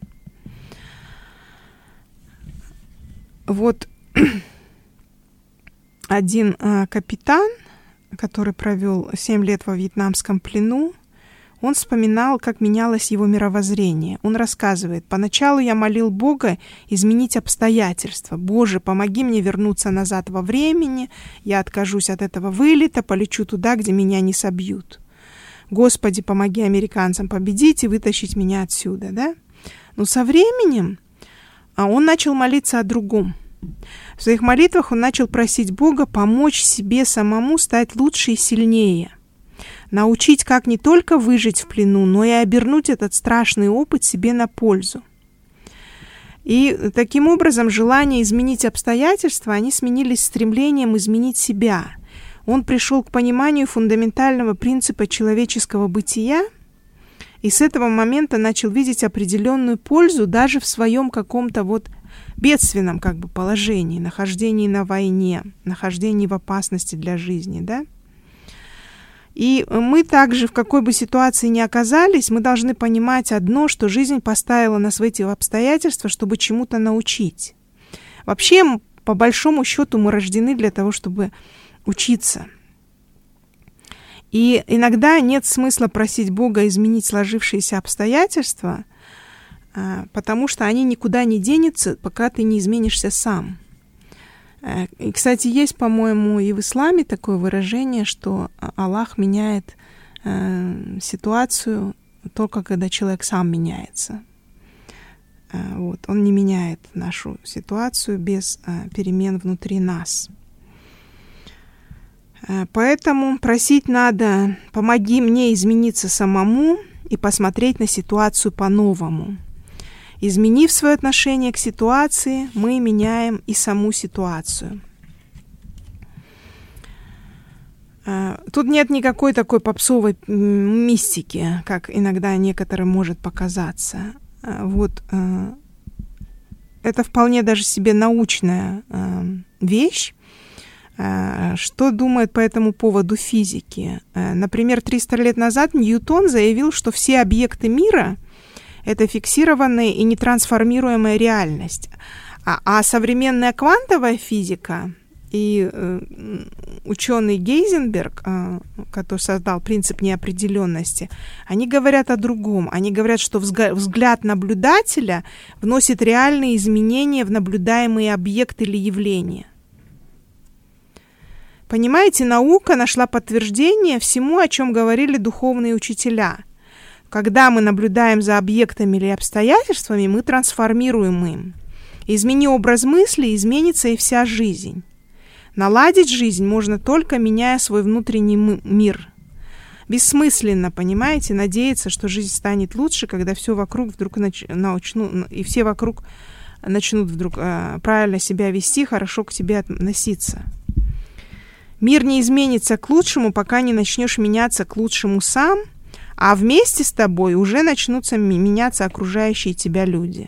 Вот один капитан, который провел 7 лет во вьетнамском плену, он вспоминал, как менялось его мировоззрение. Он рассказывает: «Поначалу я молил Бога изменить обстоятельства. Боже, помоги мне вернуться назад во времени, я откажусь от этого вылета, полечу туда, где меня не собьют. Господи, помоги американцам победить и вытащить меня отсюда». Да? Но со временем он начал молиться о другом. В своих молитвах он начал просить Бога помочь себе самому стать лучше и сильнее. Научить, как не только выжить в плену, но и обернуть этот страшный опыт себе на пользу. И таким образом желание изменить обстоятельства, они сменились стремлением изменить себя. Он пришел к пониманию фундаментального принципа человеческого бытия и с этого момента начал видеть определенную пользу даже в своем каком-то бедственном положении, нахождении на войне, нахождении в опасности для жизни, да? И мы также, в какой бы ситуации ни оказались, мы должны понимать одно, что жизнь поставила нас в эти обстоятельства, чтобы чему-то научить. Вообще, по большому счету, мы рождены для того, чтобы учиться. И иногда нет смысла просить Бога изменить сложившиеся обстоятельства, потому что они никуда не денутся, пока ты не изменишься сам. И, кстати, есть, по-моему, и в исламе такое выражение, что Аллах меняет ситуацию только когда человек сам меняется. Вот, он не меняет нашу ситуацию без перемен внутри нас. Поэтому просить надо: помоги мне измениться самому и посмотреть на ситуацию по-новому. Изменив свое отношение к ситуации, мы меняем и саму ситуацию. Тут нет никакой такой попсовой мистики, как иногда некоторым может показаться. Вот это вполне даже себе научная вещь. Что думают по этому поводу физики? Например, 300 лет назад Ньютон заявил, что все объекты мира — это фиксированная и нетрансформируемая реальность. А современная квантовая физика и ученый Гейзенберг, который создал принцип неопределенности, они говорят о другом. Они говорят, что взгляд наблюдателя вносит реальные изменения в наблюдаемый объект или явление. Понимаете, наука нашла подтверждение всему, о чем говорили духовные учителя. Когда мы наблюдаем за объектами или обстоятельствами, мы трансформируем им. Измени образ мысли, изменится и вся жизнь. Наладить жизнь можно только меняя свой внутренний мир. Бессмысленно, понимаете, надеяться, что жизнь станет лучше, когда все вокруг вдруг все вокруг начнут вдруг правильно себя вести, хорошо к тебе относиться. Мир не изменится к лучшему, пока не начнешь меняться к лучшему сам, а вместе с тобой уже начнутся меняться окружающие тебя люди.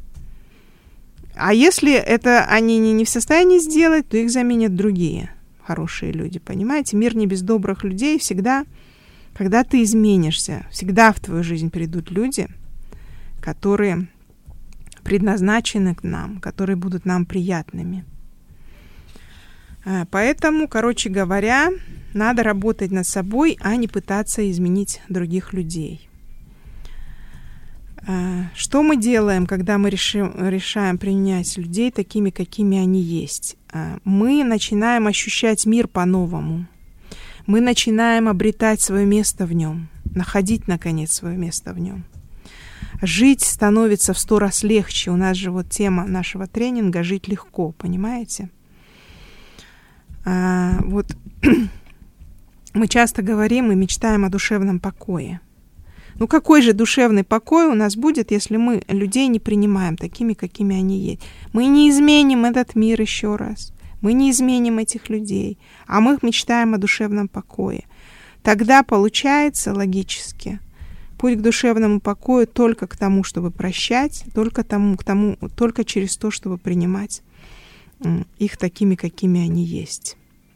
А если это они не в состоянии сделать, то их заменят другие хорошие люди, понимаете? Мир не без добрых людей. Всегда, когда ты изменишься, всегда в твою жизнь придут люди, которые предназначены к нам, которые будут нам приятными. Поэтому, короче говоря, надо работать над собой, а не пытаться изменить других людей. Что мы делаем, когда мы решаем принять людей такими, какими они есть? Мы начинаем ощущать мир по-новому. Мы начинаем обретать свое место в нем, находить, наконец, свое место в нем. Жить становится в 100 раз легче. У нас же вот тема нашего тренинга «Жить легко», понимаете? Вот мы часто говорим и мечтаем о душевном покое. Ну какой же душевный покой у нас будет, если мы людей не принимаем такими, какими они есть? Мы не изменим этот мир еще раз. Мы не изменим этих людей, а мы мечтаем о душевном покое. Тогда получается логически путь к душевному покою только к тому, чтобы прощать, только через то, чтобы принимать их такими, какими они есть.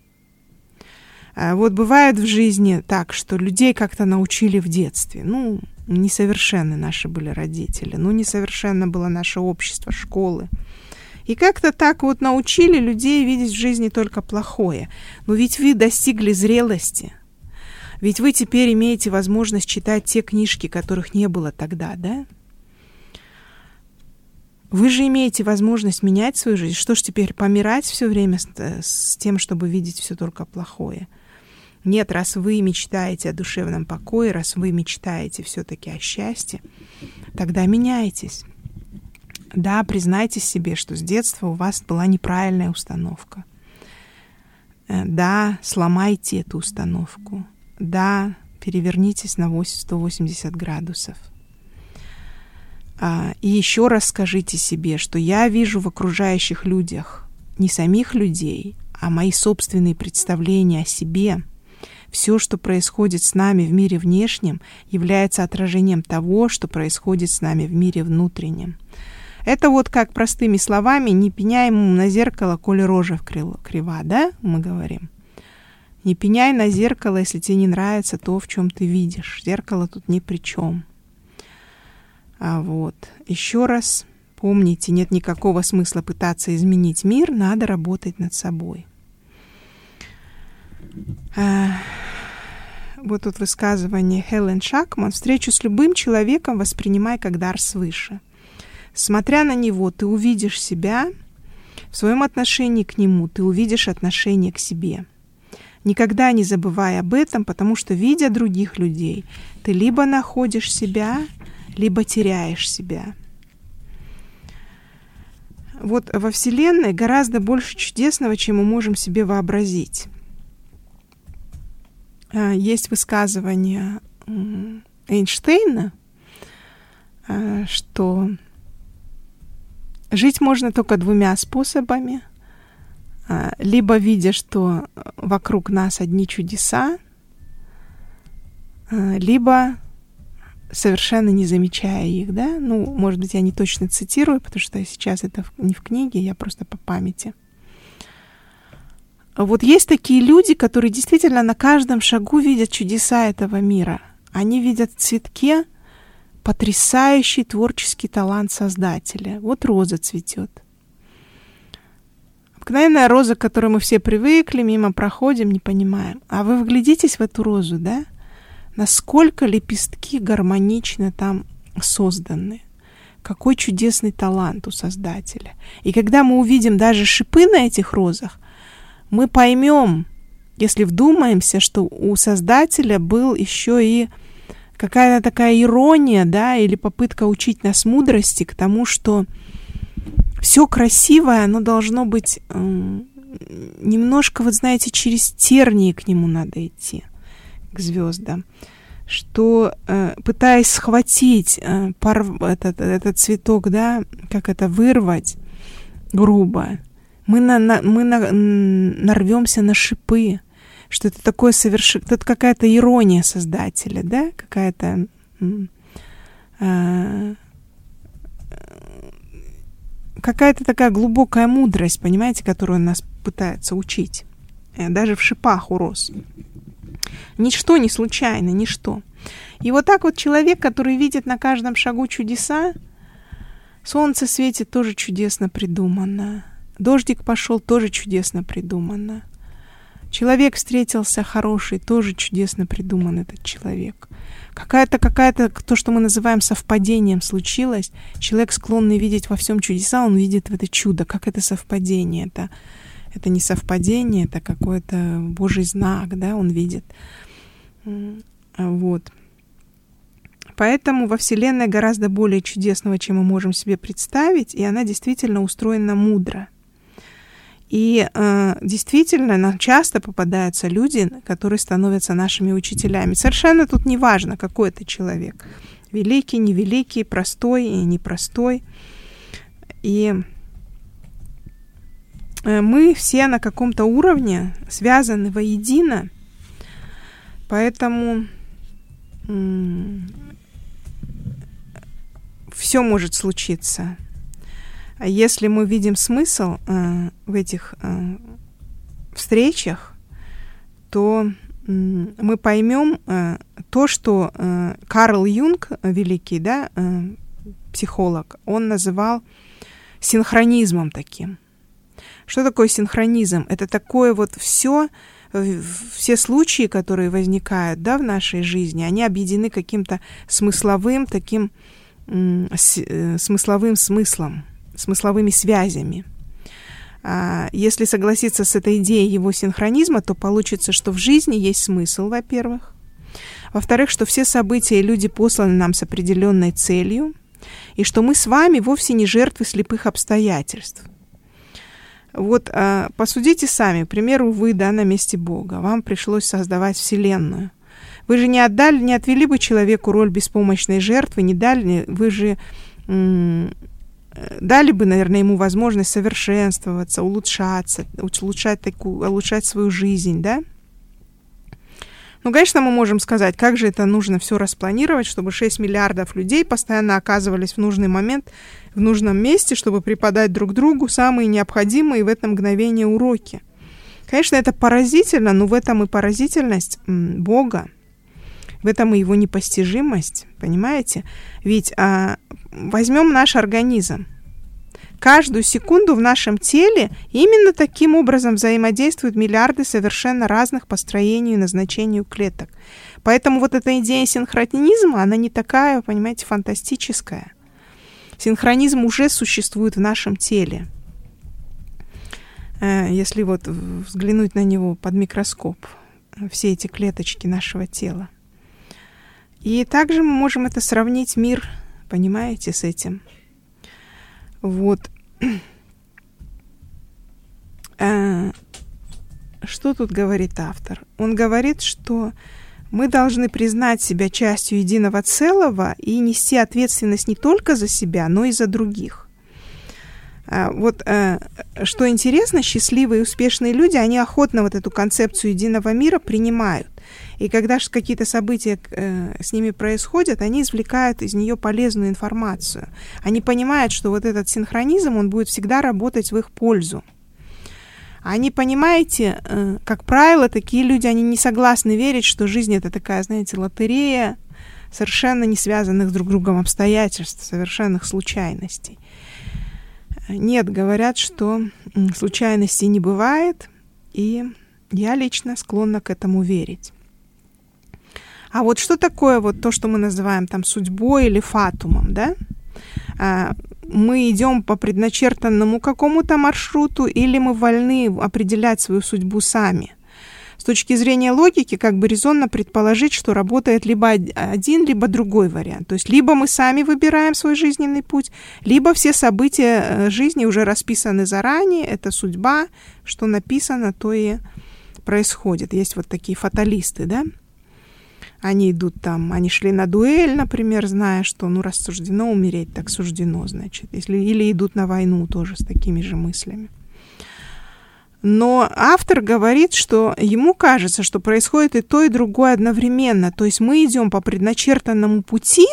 Вот бывает в жизни так, что людей как-то научили в детстве. Ну, несовершенны наши были родители, несовершенно было наше общество, школы. И как-то так вот научили людей видеть в жизни только плохое. Но ведь вы достигли зрелости. Ведь вы теперь имеете возможность читать те книжки, которых не было тогда, да? Вы же имеете возможность менять свою жизнь. Что ж теперь, помирать все время с тем, чтобы видеть все только плохое? Нет, раз вы мечтаете о душевном покое, раз вы мечтаете все-таки о счастье, тогда меняйтесь. Да, признайте себе, что с детства у вас была неправильная установка. Да, сломайте эту установку. Да, перевернитесь на 180 градусов. И еще раз скажите себе, что я вижу в окружающих людях не самих людей, а мои собственные представления о себе. Все, что происходит с нами в мире внешнем, является отражением того, что происходит с нами в мире внутреннем. Это вот как простыми словами: не пеняй ему на зеркало, коли рожа крива, да, мы говорим. Не пеняй на зеркало, если тебе не нравится то, в чем ты видишь. Зеркало тут ни при чем. Вот. Еще раз помните, нет никакого смысла пытаться изменить мир, надо работать над собой. Вот тут высказывание Хелен Шакман: встречу с любым человеком воспринимай как дар свыше. Смотря на него, ты увидишь себя, в своем отношении к нему ты увидишь отношение к себе. Никогда не забывай об этом, потому что, видя других людей, ты либо находишь себя, либо теряешь себя. Вот во Вселенной гораздо больше чудесного, чем мы можем себе вообразить. Есть высказывание Эйнштейна, что жить можно только двумя способами. Либо видя, что вокруг нас одни чудеса, либо совершенно не замечая их, да? Ну, может быть, я не точно цитирую, потому что сейчас это не в книге, я просто по памяти. Вот есть такие люди, которые действительно на каждом шагу видят чудеса этого мира. Они видят в цветке потрясающий творческий талант Создателя. Вот роза цветет. Обыкновенная роза, к которой мы все привыкли, мимо проходим, не понимаем. А вы вглядитесь в эту розу, да? Насколько лепестки гармонично там созданы. Какой чудесный талант у Создателя. И когда мы увидим даже шипы на этих розах, мы поймем, если вдумаемся, что у Создателя был еще и какая-то такая ирония, да, или попытка учить нас мудрости к тому, что все красивое, оно должно быть немножко, вот знаете, через тернии к нему надо идти, к звездам, что пытаясь схватить этот цветок, да, как это вырвать грубо, мы нарвемся на шипы, что это такое это какая-то ирония Создателя, да, какая-то такая глубокая мудрость, понимаете, которую он нас пытается учить, даже в шипах у роз. Ничто не случайно, ничто. И вот так вот человек, который видит на каждом шагу чудеса, солнце светит, тоже чудесно придумано. Дождик пошел, тоже чудесно придумано. Человек встретился хороший, тоже чудесно придуман этот человек. Какая-то, то, что мы называем совпадением, случилось. Человек, склонный видеть во всем чудеса, он видит в это чудо. Как это совпадение? Это не совпадение, это какой-то Божий знак, да, он видит. Вот. Поэтому во Вселенной гораздо более чудесного, чем мы можем себе представить, и она действительно устроена мудро. И действительно, нам часто попадаются люди, которые становятся нашими учителями. Совершенно тут не важно, какой это человек. Великий, невеликий, простой и непростой. И мы все на каком-то уровне связаны воедино. Поэтому все может случиться. А если мы видим смысл в этих встречах, то мы поймем то, что Карл Юнг, великий, да, психолог, он называл синхронизмом таким. Что такое синхронизм? Это такое вот все случаи, которые возникают, да, в нашей жизни, они объединены каким-то смысловым таким смысловым смыслом, смысловыми связями. Если согласиться с этой идеей его синхронизма, то получится, что в жизни есть смысл, во-первых. Во-вторых, что все события и люди посланы нам с определенной целью, и что мы с вами вовсе не жертвы слепых обстоятельств. Вот посудите сами, к примеру, вы, да, на месте Бога, вам пришлось создавать Вселенную. Вы же не отвели бы человеку роль беспомощной жертвы, вы же дали бы, наверное, ему возможность совершенствоваться, улучшать свою жизнь, да? Ну, конечно, мы можем сказать, как же это нужно все распланировать, чтобы 6 миллиардов людей постоянно оказывались в нужный момент, в нужном месте, чтобы преподать друг другу самые необходимые в это мгновение уроки. Конечно, это поразительно, но в этом и поразительность Бога, в этом и его непостижимость, понимаете? Ведь возьмем наш организм. Каждую секунду в нашем теле именно таким образом взаимодействуют миллиарды совершенно разных по строению и назначению клеток. Поэтому вот эта идея синхронизма, она не такая, понимаете, фантастическая. Синхронизм уже существует в нашем теле. Если вот взглянуть на него под микроскоп, все эти клеточки нашего тела. И также мы можем это сравнить мир, понимаете, с этим. Вот. что тут говорит автор? Он говорит, что мы должны признать себя частью единого целого и нести ответственность не только за себя, но и за других. Что интересно, счастливые и успешные люди, они охотно вот эту концепцию единого мира принимают. И когда какие-то события с ними происходят, они извлекают из нее полезную информацию. Они понимают, что вот этот синхронизм, он будет всегда работать в их пользу. Они, понимаете, как правило, такие люди, они не согласны верить, что жизнь — это такая, знаете, лотерея совершенно не связанных друг с другом обстоятельств, совершенных случайностей. Нет, говорят, что случайностей не бывает, и я лично склонна к этому верить. А вот что такое вот то, что мы называем там судьбой или фатумом, да? Мы идем по предначертанному какому-то маршруту, или мы вольны определять свою судьбу сами? С точки зрения логики, как бы резонно предположить, что работает либо один, либо другой вариант. То есть либо мы сами выбираем свой жизненный путь, либо все события жизни уже расписаны заранее, это судьба, что написано, то и происходит. Есть вот такие фаталисты, да? Они идут там, они шли на дуэль, например, зная, что раз суждено умереть, так суждено, значит. Или идут на войну тоже с такими же мыслями. Но автор говорит, что ему кажется, что происходит и то, и другое одновременно. То есть мы идем по предначертанному пути,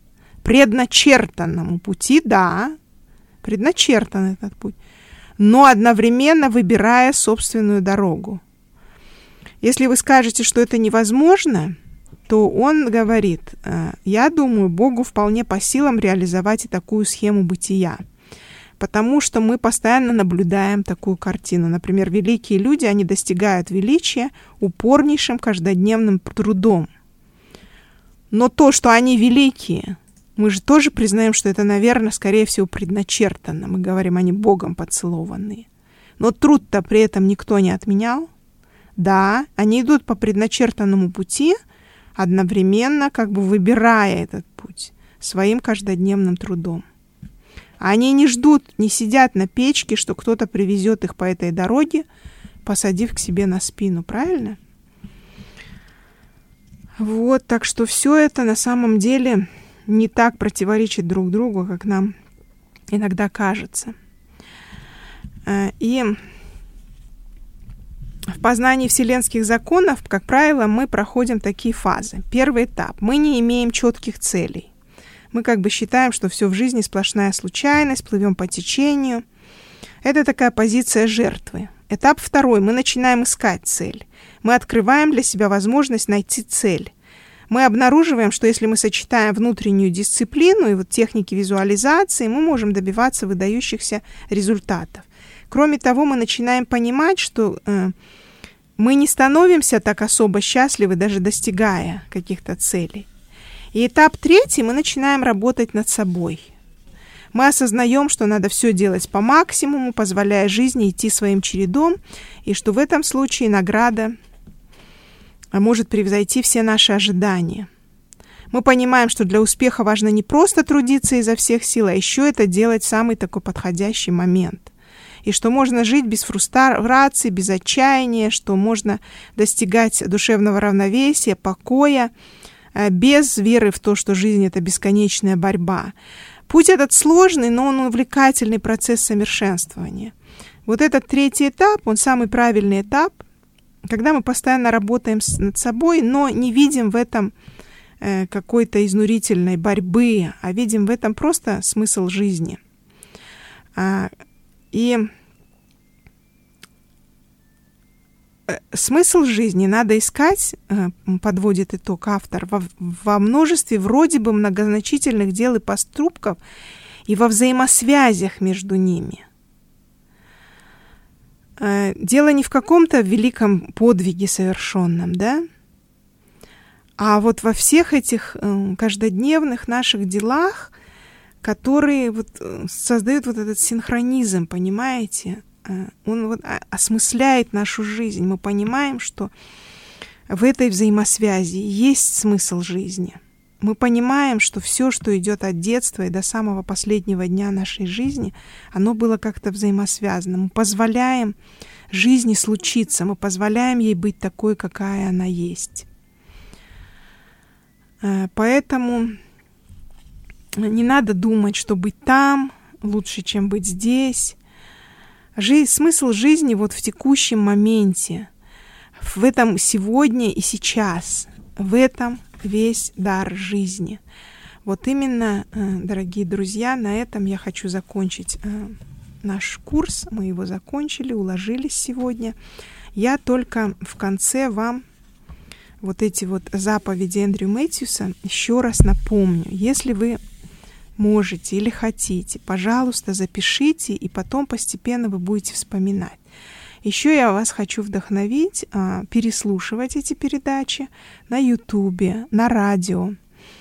да, предначертан этот путь, но одновременно выбирая собственную дорогу. Если вы скажете, что это невозможно, то он говорит, я думаю, Богу вполне по силам реализовать и такую схему бытия. Потому что мы постоянно наблюдаем такую картину. Например, великие люди, они достигают величия упорнейшим каждодневным трудом. Но то, что они великие, мы же тоже признаем, что это, наверное, скорее всего, предначертано. Мы говорим, они Богом поцелованные. Но труд-то при этом никто не отменял. Да, они идут по предначертанному пути, одновременно как бы выбирая этот путь своим каждодневным трудом. Они не ждут, не сидят на печке, что кто-то привезет их по этой дороге, посадив к себе на спину, правильно? Вот, так что все это на самом деле не так противоречит друг другу, как нам иногда кажется. И в познании вселенских законов, как правило, мы проходим такие фазы. Первый этап. Мы не имеем четких целей. Мы как бы считаем, что все в жизни сплошная случайность, плывем по течению. Это такая позиция жертвы. Этап второй. Мы начинаем искать цель. Мы открываем для себя возможность найти цель. Мы обнаруживаем, что если мы сочетаем внутреннюю дисциплину и вот техники визуализации, мы можем добиваться выдающихся результатов. Кроме того, мы начинаем понимать, что мы не становимся так особо счастливы, даже достигая каких-то целей. И этап третий, мы начинаем работать над собой. Мы осознаем, что надо все делать по максимуму, позволяя жизни идти своим чередом, и что в этом случае награда может превзойти все наши ожидания. Мы понимаем, что для успеха важно не просто трудиться изо всех сил, а еще это делать в самый такой подходящий момент. И что можно жить без фрустрации, без отчаяния, что можно достигать душевного равновесия, покоя, без веры в то, что жизнь — это бесконечная борьба. Путь этот сложный, но он увлекательный процесс совершенствования. Вот этот третий этап, он самый правильный этап, когда мы постоянно работаем над собой, но не видим в этом какой-то изнурительной борьбы, а видим в этом просто смысл жизни. И смысл жизни надо искать, подводит итог автор, во множестве вроде бы многозначительных дел и поступков и во взаимосвязях между ними. Дело не в каком-то великом подвиге совершенном, да? А вот во всех этих каждодневных наших делах, которые вот создают вот этот синхронизм, понимаете? Он вот осмысляет нашу жизнь. Мы понимаем, что в этой взаимосвязи есть смысл жизни. мы понимаем, что все, что идет от детства и до самого последнего дня нашей жизни, оно было как-то взаимосвязано. Мы позволяем жизни случиться, мы позволяем ей быть такой, какая она есть. Поэтому не надо думать, что быть там лучше, чем быть здесь. Смысл жизни вот в текущем моменте, в этом сегодня и сейчас, в этом весь дар жизни. Вот именно, дорогие друзья, на этом я хочу закончить наш курс. Мы его закончили, уложились сегодня. Я только в конце вам вот эти вот заповеди Эндрю Мэтьюса еще раз напомню. Если вы можете или хотите, пожалуйста, запишите, и потом постепенно вы будете вспоминать. Еще я вас хочу вдохновить переслушивать эти передачи на Ютубе, на радио.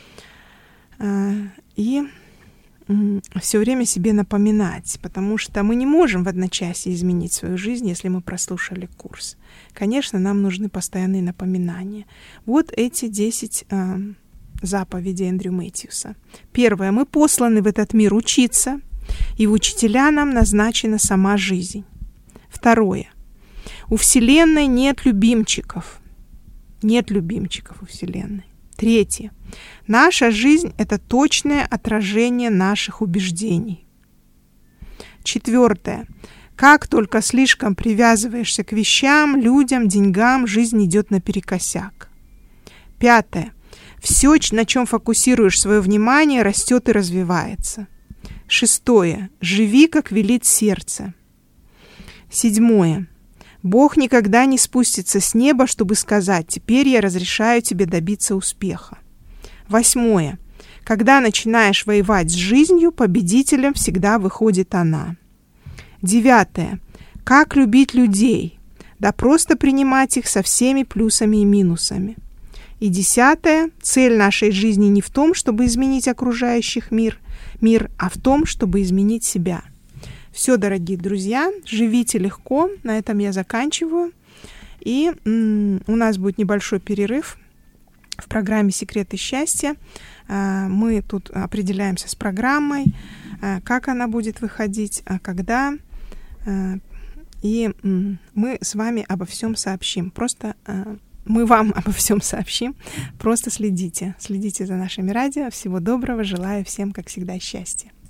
И все время себе напоминать, потому что мы не можем в одночасье изменить свою жизнь, если мы прослушали курс. Конечно, нам нужны постоянные напоминания. Вот эти 10 заповедей Эндрю Мэтьюса. Первое. Мы посланы в этот мир учиться, и в учителя нам назначена сама жизнь. Второе. У Вселенной нет любимчиков. Нет любимчиков у Вселенной. Третье. Наша жизнь – это точное отражение наших убеждений. Четвертое. Как только слишком привязываешься к вещам, людям, деньгам, жизнь идет наперекосяк. Пятое. Все, на чем фокусируешь свое внимание, растет и развивается. Шестое. Живи, как велит сердце. Седьмое. Бог никогда не спустится с неба, чтобы сказать: «Теперь я разрешаю тебе добиться успеха». Восьмое. Когда начинаешь воевать с жизнью, победителем всегда выходит она. Девятое. Как любить людей? Да просто принимать их со всеми плюсами и минусами. И десятое. Цель нашей жизни не в том, чтобы изменить окружающих мир, а в том, чтобы изменить себя. Все, дорогие друзья, живите легко. На этом я заканчиваю. И у нас будет небольшой перерыв в программе «Секреты счастья». Мы тут определяемся с программой, как она будет выходить, когда. И мы с вами обо всем сообщим. Мы вам обо всем сообщим. Просто следите за нашими радио. Всего доброго. Желаю всем, как всегда, счастья.